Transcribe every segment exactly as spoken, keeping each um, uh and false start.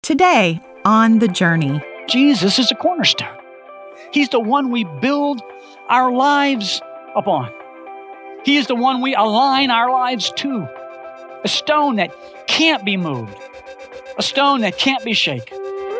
Today on The Journey. Jesus is a cornerstone. He's the one we build our lives upon. He is the one we align our lives to. A stone that can't be moved. A stone that can't be shaken.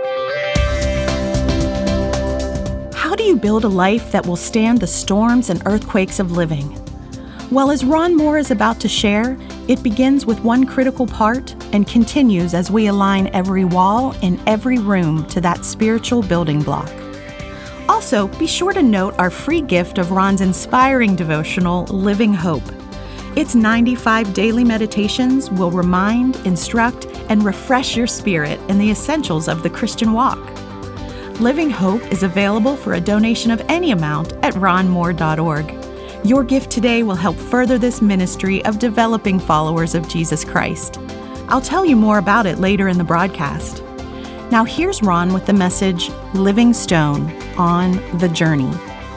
How do you build a life that will stand the storms and earthquakes of living? Well, as Ron Moore is about to share, it begins with one critical part and continues as we align every wall in every room to that spiritual building block. Also, be sure to note our free gift of Ron's inspiring devotional, Living Hope. Its ninety-five daily meditations will remind, instruct, and refresh your spirit in the essentials of the Christian walk. Living Hope is available for a donation of any amount at ron moore dot org. Your gift today will help further this ministry of developing followers of Jesus Christ. I'll tell you more about it later in the broadcast. Now here's Ron with the message, Living Stone, on The Journey.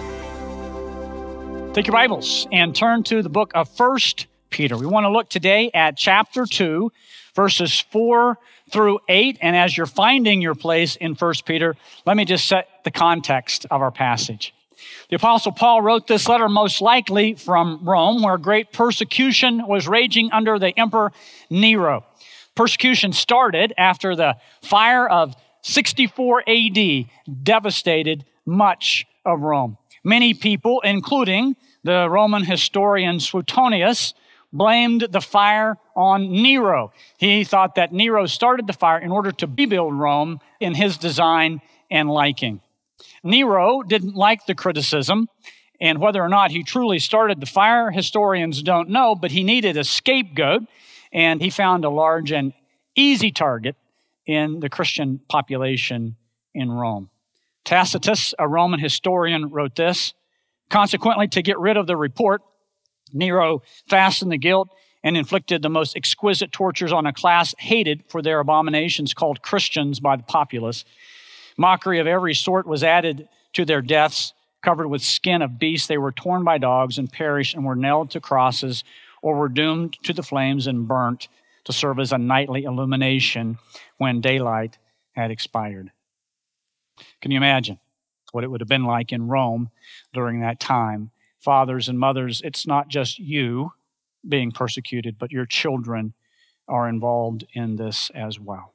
Take your Bibles and turn to the book of First Peter. We want to look today at chapter two, verses four through eight. And as you're finding your place in First Peter, let me just set the context of our passage. The Apostle Paul wrote this letter most likely from Rome, where great persecution was raging under the Emperor Nero. Persecution started after the fire of sixty-four A D devastated much of Rome. Many people, including the Roman historian Suetonius, blamed the fire on Nero. He thought that Nero started the fire in order to rebuild Rome in his design and liking. Nero didn't like the criticism, and whether or not he truly started the fire, historians don't know, but he needed a scapegoat, and he found a large and easy target in the Christian population in Rome. Tacitus, a Roman historian, wrote this: "Consequently, to get rid of the report, Nero fastened the guilt and inflicted the most exquisite tortures on a class hated for their abominations called Christians by the populace. Mockery of every sort was added to their deaths. Covered with skin of beasts, they were torn by dogs and perished and were nailed to crosses or were doomed to the flames and burnt to serve as a nightly illumination when daylight had expired." Can you imagine what it would have been like in Rome during that time? Fathers and mothers, it's not just you being persecuted, but your children are involved in this as well.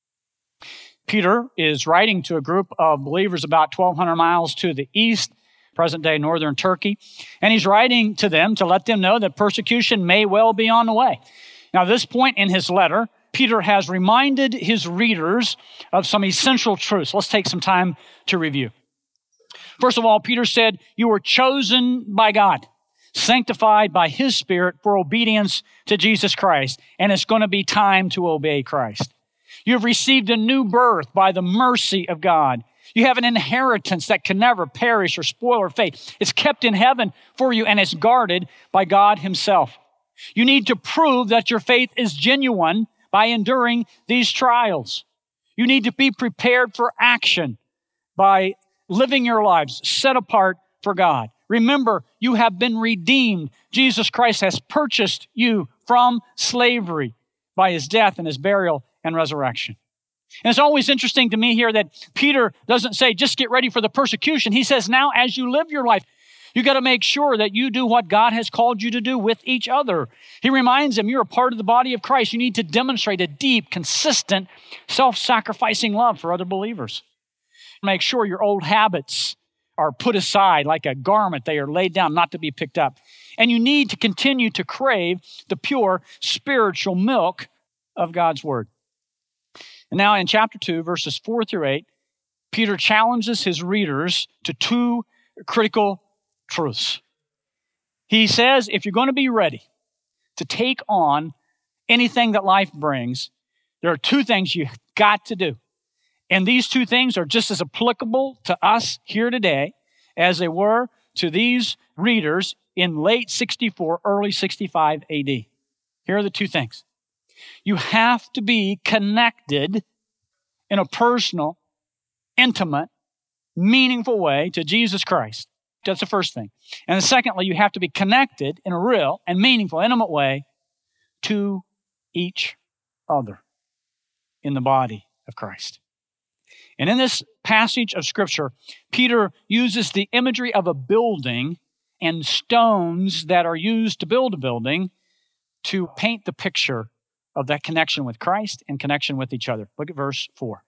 Peter is writing to a group of believers about twelve hundred miles to the east, present-day northern Turkey, and he's writing to them to let them know that persecution may well be on the way. Now, at this point in his letter, Peter has reminded his readers of some essential truths. Let's take some time to review. First of all, Peter said, you were chosen by God, sanctified by His Spirit for obedience to Jesus Christ, and it's going to be time to obey Christ. You have received a new birth by the mercy of God. You have an inheritance that can never perish or spoil or fade. It's kept in heaven for you, and it's guarded by God Himself. You need to prove that your faith is genuine by enduring these trials. You need to be prepared for action by living your lives set apart for God. Remember, you have been redeemed. Jesus Christ has purchased you from slavery by His death and His burial and resurrection. And it's always interesting to me here that Peter doesn't say, just get ready for the persecution. He says, now as you live your life, you got to make sure that you do what God has called you to do with each other. He reminds them, you're a part of the body of Christ. You need to demonstrate a deep, consistent, self-sacrificing love for other believers. Make sure your old habits are put aside like a garment. They are laid down, not to be picked up. And you need to continue to crave the pure spiritual milk of God's Word. And now in chapter two, verses four through eight, Peter challenges his readers to two critical truths. He says, if you're going to be ready to take on anything that life brings, there are two things you've got to do. And these two things are just as applicable to us here today as they were to these readers in late sixty-four, early sixty-five A D. Here are the two things. You have to be connected in a personal, intimate, meaningful way to Jesus Christ. That's the first thing. And then secondly, you have to be connected in a real and meaningful, intimate way to each other in the body of Christ. And in this passage of Scripture, Peter uses the imagery of a building and stones that are used to build a building to paint the picture of that connection with Christ and connection with each other. Look at verse four.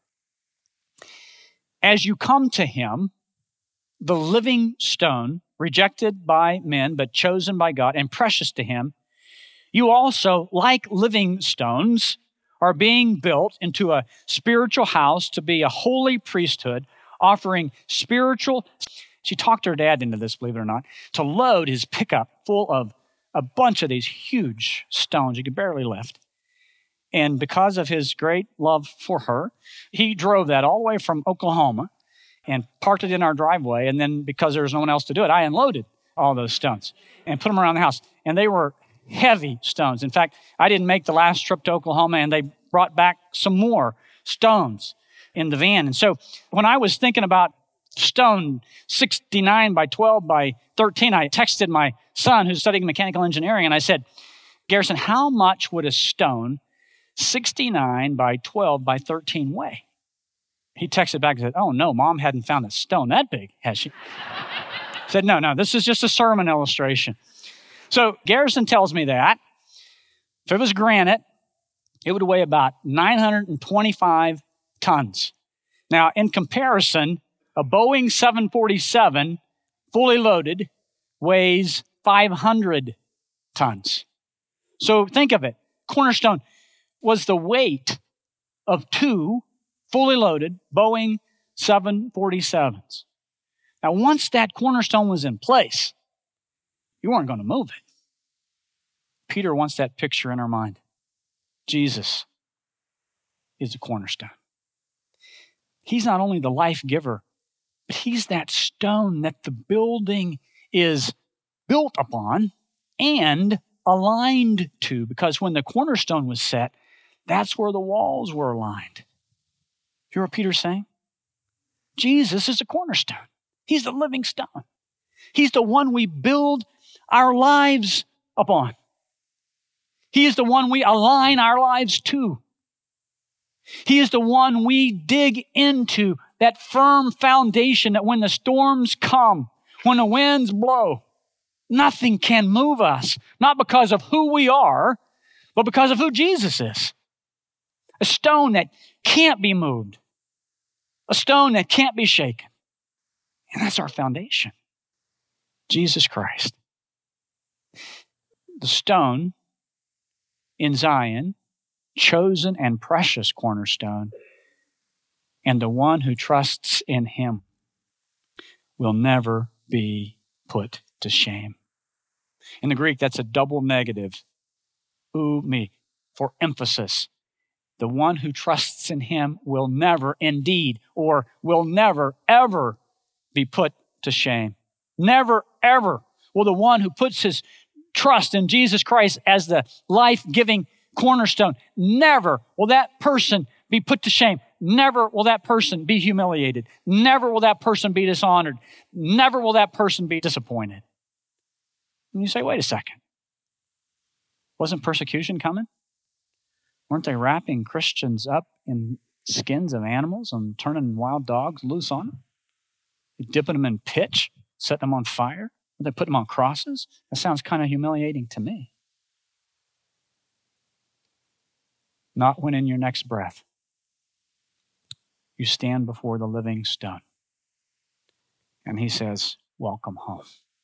As you come to him, the living stone, rejected by men, but chosen by God and precious to him, you also, like living stones, are being built into a spiritual house to be a holy priesthood, offering spiritual. She talked her dad into this, believe it or not, to load his pickup full of a bunch of these huge stones you could barely lift. And because of his great love for her, he drove that all the way from Oklahoma and parked it in our driveway. And then because there was no one else to do it, I unloaded all those stones and put them around the house. And they were heavy stones. In fact, I didn't make the last trip to Oklahoma, and they brought back some more stones in the van. And so when I was thinking about stone sixty-nine by twelve by thirteen, I texted my son who's studying mechanical engineering, and I said, Garrison, how much would a stone sixty-nine by twelve by thirteen weigh? He texted back and said, oh no, Mom hadn't found a stone that big, has she? I said, no, no, this is just a sermon illustration. So Garrison tells me that if it was granite, it would weigh about nine hundred twenty-five tons. Now, in comparison, a Boeing seven forty-seven, fully loaded, weighs five hundred tons. So think of it. Cornerstone was the weight of two fully loaded Boeing seven forty-sevens. Now, once that cornerstone was in place, you weren't going to move it. Peter wants that picture in our mind. Jesus is the cornerstone. He's not only the life giver, but he's that stone that the building is built upon and aligned to, because when the cornerstone was set, that's where the walls were aligned. You hear what Peter's saying? Jesus is the cornerstone. He's the living stone. He's the one we build our lives upon. He is the one we align our lives to. He is the one we dig into, that firm foundation that when the storms come, when the winds blow, nothing can move us, not because of who we are, but because of who Jesus is. A stone that can't be moved. A stone that can't be shaken. And that's our foundation. Jesus Christ. The stone in Zion, chosen and precious cornerstone, and the one who trusts in him will never be put to shame. In the Greek, that's a double negative, ou me, for emphasis. The one who trusts in him will never indeed, or will never ever be put to shame. Never ever will the one who puts his trust in Jesus Christ as the life-giving cornerstone, never will that person be put to shame. Never will that person be humiliated. Never will that person be dishonored. Never will that person be disappointed. And you say, wait a second. Wasn't persecution coming? Weren't they wrapping Christians up in skins of animals and turning wild dogs loose on them? Dipping them in pitch, setting them on fire? They put them on crosses? That sounds kind of humiliating to me. Not when in your next breath you stand before the living stone. And he says, welcome home.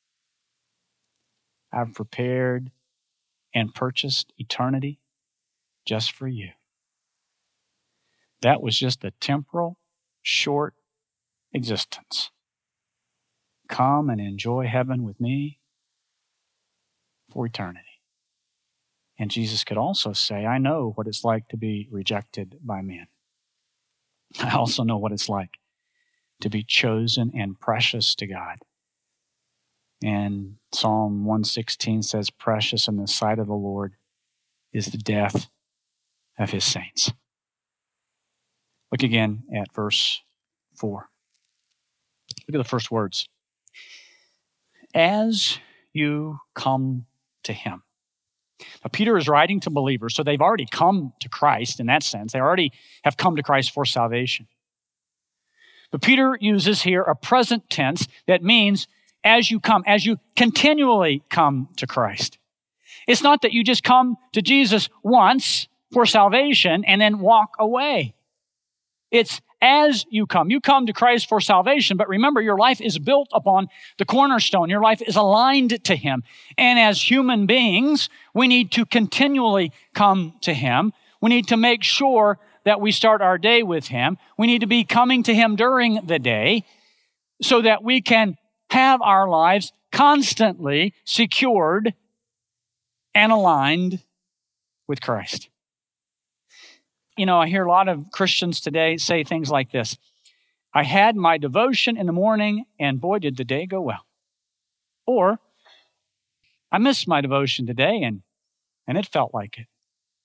I've prepared and purchased eternity just for you. That was just a temporal, short existence. Come and enjoy heaven with me for eternity. And Jesus could also say, I know what it's like to be rejected by men. I also know what it's like to be chosen and precious to God. And Psalm one sixteen says, precious in the sight of the Lord is the death of his saints. Look again at verse four. Look at the first words. As you come to him. Now, Peter is writing to believers, so they've already come to Christ in that sense. They already have come to Christ for salvation. But Peter uses here a present tense that means as you come, as you continually come to Christ. It's not that you just come to Jesus once for salvation and then walk away. It's as you come. You come to Christ for salvation, but remember, your life is built upon the cornerstone. Your life is aligned to Him. And as human beings, we need to continually come to Him. We need to make sure that we start our day with Him. We need to be coming to Him during the day so that we can have our lives constantly secured and aligned with Christ. You know, I hear a lot of Christians today say things like this. I had my devotion in the morning, and boy, did the day go well. Or, I missed my devotion today, and, and it felt like it.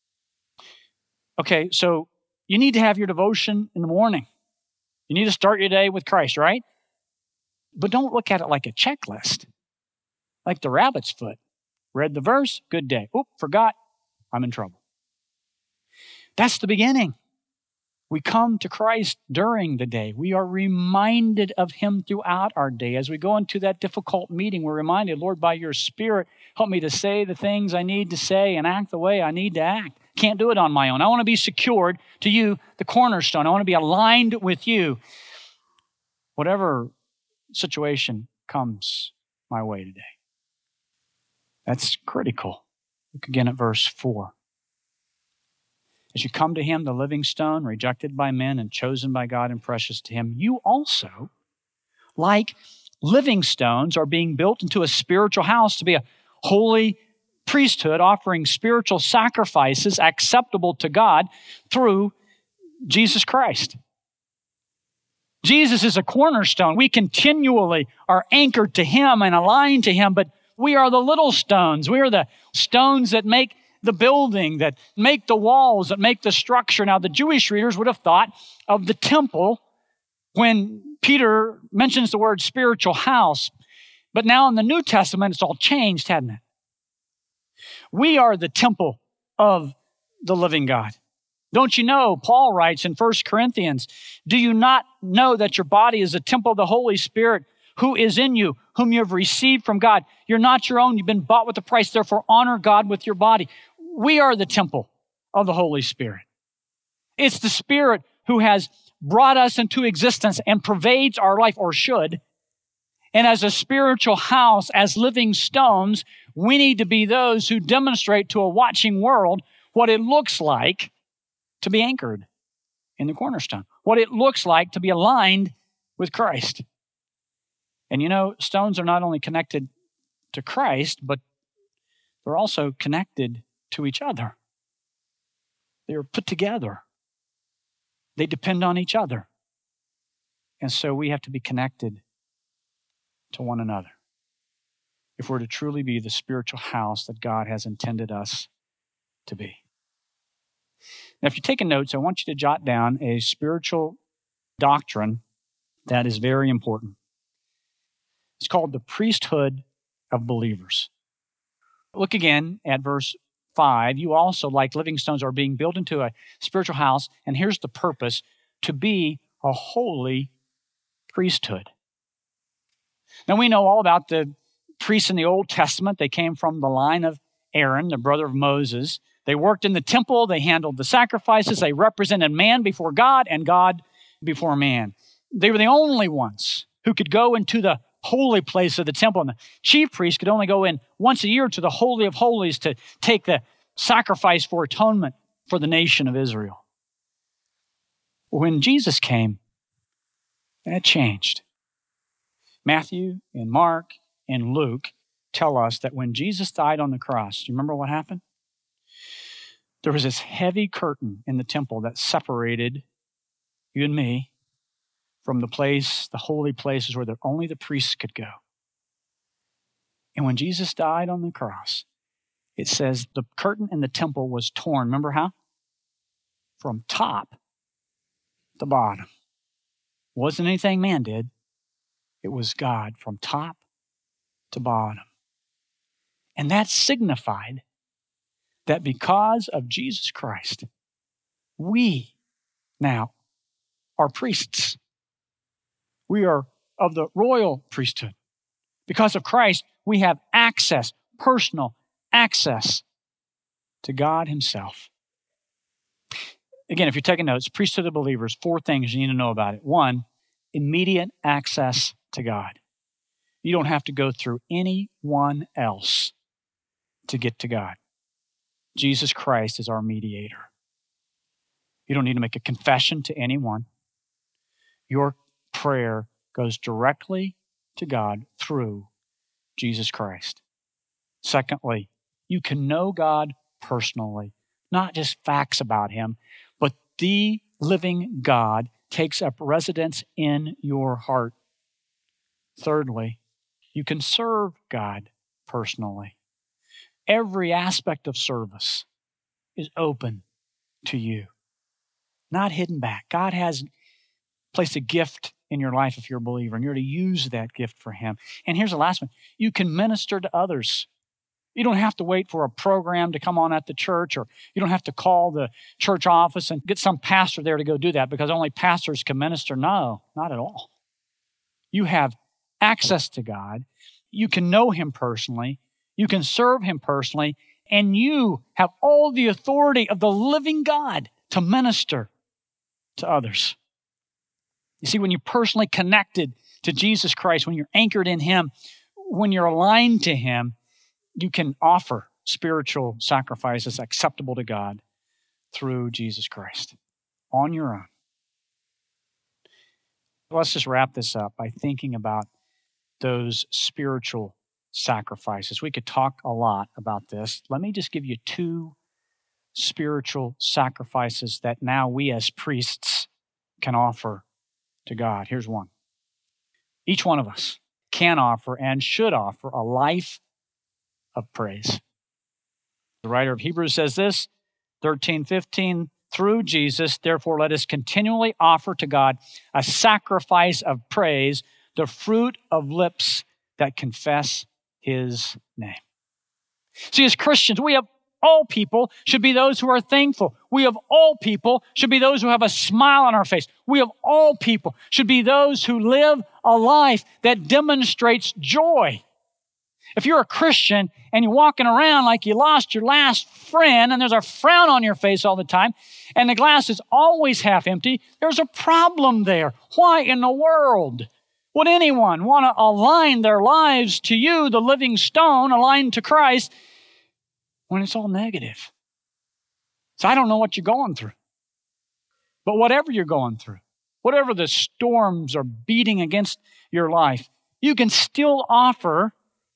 Okay, so you need to have your devotion in the morning. You need to start your day with Christ, right? But don't look at it like a checklist, like the rabbit's foot. Read the verse, good day. Oop, forgot, I'm in trouble. That's the beginning. We come to Christ during the day. We are reminded of Him throughout our day. As we go into that difficult meeting, we're reminded, Lord, by your Spirit, help me to say the things I need to say and act the way I need to act. Can't do it on my own. I want to be secured to you, the cornerstone. I want to be aligned with you. Whatever situation comes my way today. That's critical. Look again at verse four. As you come to Him, the living stone, rejected by men and chosen by God and precious to Him, you also, like living stones, are being built into a spiritual house to be a holy priesthood, offering spiritual sacrifices acceptable to God through Jesus Christ. Jesus is a cornerstone. We continually are anchored to Him and aligned to Him, but we are the little stones. We are the stones that make the building, that make the walls, that make the structure. Now, the Jewish readers would have thought of the temple when Peter mentions the word spiritual house. But now in the New Testament, it's all changed, hasn't it? We are the temple of the living God. Don't you know, Paul writes in First Corinthians, do you not know that your body is a temple of the Holy Spirit who is in you, whom you have received from God? You're not your own. You've been bought with a price. Therefore, honor God with your body. We are the temple of the Holy Spirit. It's the Spirit who has brought us into existence and pervades our life, or should. And as a spiritual house, as living stones, we need to be those who demonstrate to a watching world what it looks like to be anchored in the cornerstone, what it looks like to be aligned with Christ. And you know, stones are not only connected to Christ, but they're also connected to each other. They are put together. They depend on each other. And so we have to be connected to one another if we're to truly be the spiritual house that God has intended us to be. Now, if you're taking notes, I want you to jot down a spiritual doctrine that is very important. It's called the priesthood of believers. Look again at verse five. You also, like living stones, are being built into a spiritual house, and here's the purpose: to be a holy priesthood. Now, we know all about the priests in the Old Testament. They came from the line of Aaron, the brother of Moses. They worked in the temple. They handled the sacrifices. They represented man before God and God before man. They were the only ones who could go into the holy place of the temple. And the chief priest could only go in once a year to the Holy of Holies to take the sacrifice for atonement for the nation of Israel. When Jesus came, that changed. Matthew and Mark and Luke tell us that when Jesus died on the cross, do you remember what happened? There was this heavy curtain in the temple that separated you and me from the place, the holy places where the, only the priests could go. And when Jesus died on the cross, it says the curtain in the temple was torn. Remember how? From top to bottom. It wasn't anything man did. It was God from top to bottom. And that signified that because of Jesus Christ, we now are priests. We are of the royal priesthood. Because of Christ, we have access, personal access to God himself. Again, if you're taking notes, priesthood of believers, four things you need to know about it. One, immediate access to God. You don't have to go through anyone else to get to God. Jesus Christ is our mediator. You don't need to make a confession to anyone. Your prayer goes directly to God through Jesus Christ. Secondly, you can know God personally, not just facts about him, but the living God takes up residence in your heart. Thirdly, you can serve God personally. Every aspect of service is open to you, not hidden back. God has placed a gift in your life if you're a believer, and you're to use that gift for him. And here's the last one. You can minister to others. You don't have to wait for a program to come on at the church, or you don't have to call the church office and get some pastor there to go do that because only pastors can minister. No, not at all. You have access to God. You can know him personally. You can serve him personally, and you have all the authority of the living God to minister to others. You see, when you're personally connected to Jesus Christ, when you're anchored in him, when you're aligned to him, you can offer spiritual sacrifices acceptable to God through Jesus Christ on your own. Let's just wrap this up by thinking about those spiritual sacrifices. We could talk a lot about this. Let me just give you two spiritual sacrifices that now we as priests can offer to God. Here's one. Each one of us can offer and should offer a life of praise. The writer of Hebrews says this, thirteen fifteen, through Jesus, therefore let us continually offer to God a sacrifice of praise, the fruit of lips that confess his name. See, as Christians, we have all people should be those who are thankful. We of all people should be those who have a smile on our face. We of all people should be those who live a life that demonstrates joy. If you're a Christian and you're walking around like you lost your last friend and there's a frown on your face all the time and the glass is always half empty, there's a problem there. Why in the world would anyone want to align their lives to you, the living stone, aligned to Christ, when it's all negative? So I don't know what you're going through. But whatever you're going through, whatever the storms are beating against your life, you can still offer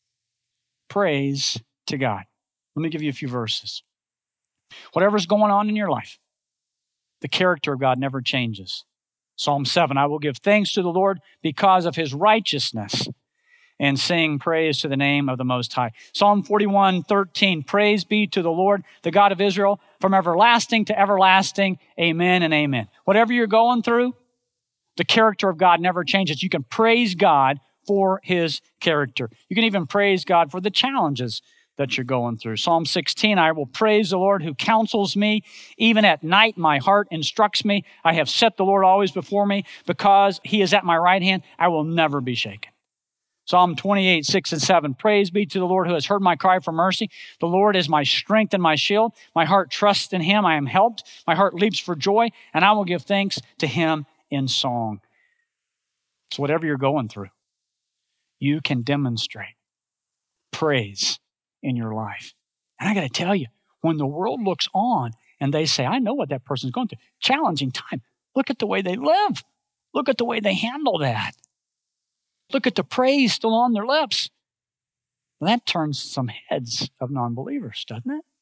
praise to God. Let me give you a few verses. Whatever's going on in your life, the character of God never changes. Psalm seven, I will give thanks to the Lord because of his righteousness, and sing praise to the name of the Most High. Psalm forty-one thirteen, praise be to the Lord, the God of Israel, from everlasting to everlasting. Amen and amen. Whatever you're going through, the character of God never changes. You can praise God for his character. You can even praise God for the challenges that you're going through. Psalm sixteen, I will praise the Lord who counsels me. Even at night, my heart instructs me. I have set the Lord always before me. Because he is at my right hand, I will never be shaken. Psalm twenty-eight, six and seven, praise be to the Lord who has heard my cry for mercy. The Lord is my strength and my shield. My heart trusts in him. I am helped. My heart leaps for joy, and I will give thanks to him in song. So whatever you're going through, you can demonstrate praise in your life. And I got to tell you, when the world looks on and they say, I know what that person's going through, challenging time, look at the way they live. Look at the way they handle that. Look at the praise still on their lips. Well, that turns some heads of non-believers, doesn't it?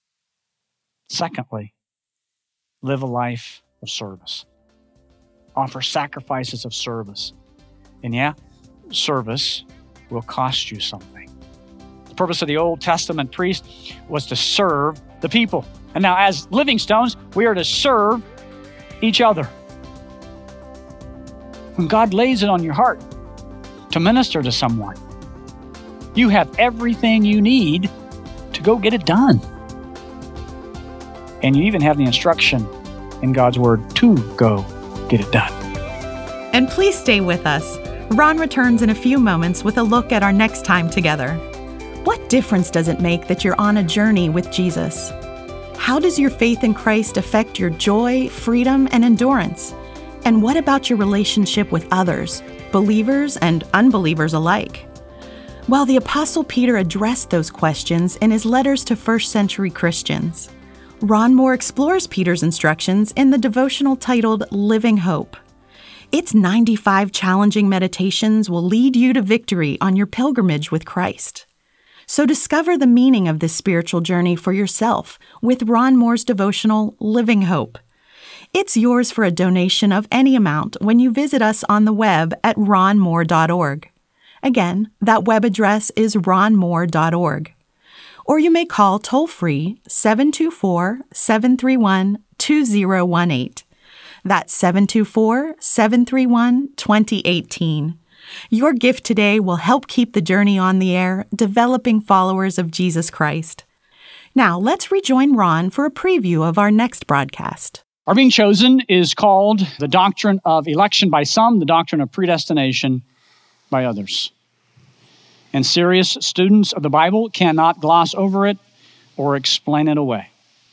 Secondly, live a life of service. Offer sacrifices of service. And yeah, service will cost you something. The purpose of the Old Testament priest was to serve the people. And now as living stones, we are to serve each other. When God lays it on your heart to minister to someone, you have everything you need to go get it done. And you even have the instruction in God's Word to go get it done. And please stay with us. Ron returns in a few moments with a look at our next time together. What difference does it make that you're on a journey with Jesus? How does your faith in Christ affect your joy, freedom, and endurance? And what about your relationship with others, believers and unbelievers alike? Well, the Apostle Peter addressed those questions in his letters to first century Christians. Ron Moore explores Peter's instructions in the devotional titled Living Hope. Its ninety-five challenging meditations will lead you to victory on your pilgrimage with Christ. So discover the meaning of this spiritual journey for yourself with Ron Moore's devotional Living Hope. It's yours for a donation of any amount when you visit us on the web at ron moore dot org. Again, that web address is ron moore dot org. Or you may call toll-free seven two four, seven three one, two zero one eight. That's seven two four, seven three one, two zero one eight. Your gift today will help keep the journey on the air, developing followers of Jesus Christ. Now, let's rejoin Ron for a preview of our next broadcast. Our being chosen is called the doctrine of election by some, the doctrine of predestination by others. And serious students of the Bible cannot gloss over it or explain it away.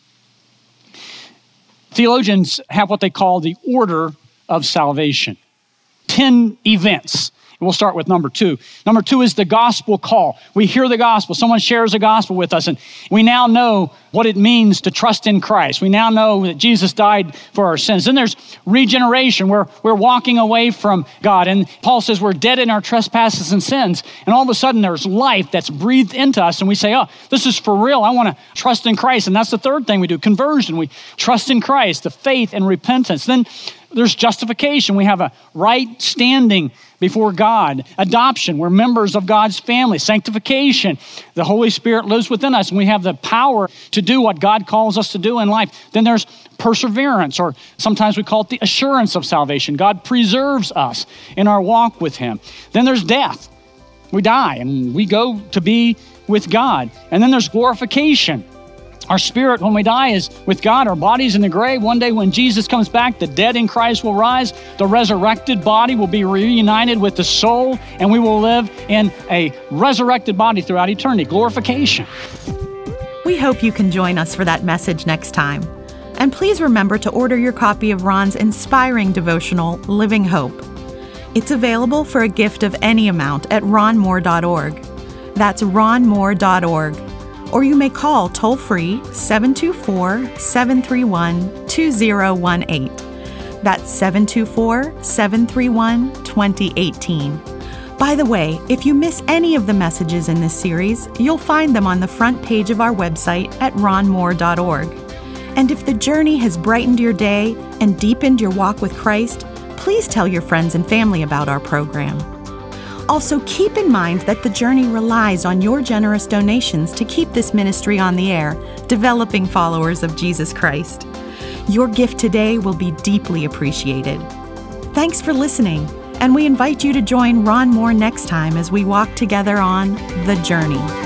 Theologians have what they call the order of salvation. Ten events. We'll start with number two. Number two is the gospel call. We hear the gospel. Someone shares the gospel with us, and we now know what it means to trust in Christ. We now know that Jesus died for our sins. Then there's regeneration. We're, we're walking away from God, and Paul says we're dead in our trespasses and sins, and all of a sudden there's life that's breathed into us, and we say, oh, this is for real. I want to trust in Christ, and that's the third thing we do, conversion. We trust in Christ, the faith and repentance. Then there's justification. We have a right standing before God. Adoption. We're members of God's family. Sanctification. The Holy Spirit lives within us, and we have the power to do what God calls us to do in life. Then there's perseverance, or sometimes we call it the assurance of salvation. God preserves us in our walk with Him. Then there's death. We die, and we go to be with God. And then there's glorification. Our spirit, when we die, is with God. Our body's in the grave. One day when Jesus comes back, the dead in Christ will rise. The resurrected body will be reunited with the soul, and we will live in a resurrected body throughout eternity. Glorification. We hope you can join us for that message next time. And please remember to order your copy of Ron's inspiring devotional, Living Hope. It's available for a gift of any amount at ron moore dot org. That's ron moore dot org. Or you may call toll-free seven two four, seven three one, two zero one eight. That's seven two four, seven three one, two zero one eight. By the way, if you miss any of the messages in this series, you'll find them on the front page of our website at ron moore dot org. And if the journey has brightened your day and deepened your walk with Christ, please tell your friends and family about our program. Also, keep in mind that the journey relies on your generous donations to keep this ministry on the air, developing followers of Jesus Christ. Your gift today will be deeply appreciated. Thanks for listening, and we invite you to join Ron Moore next time as we walk together on The Journey.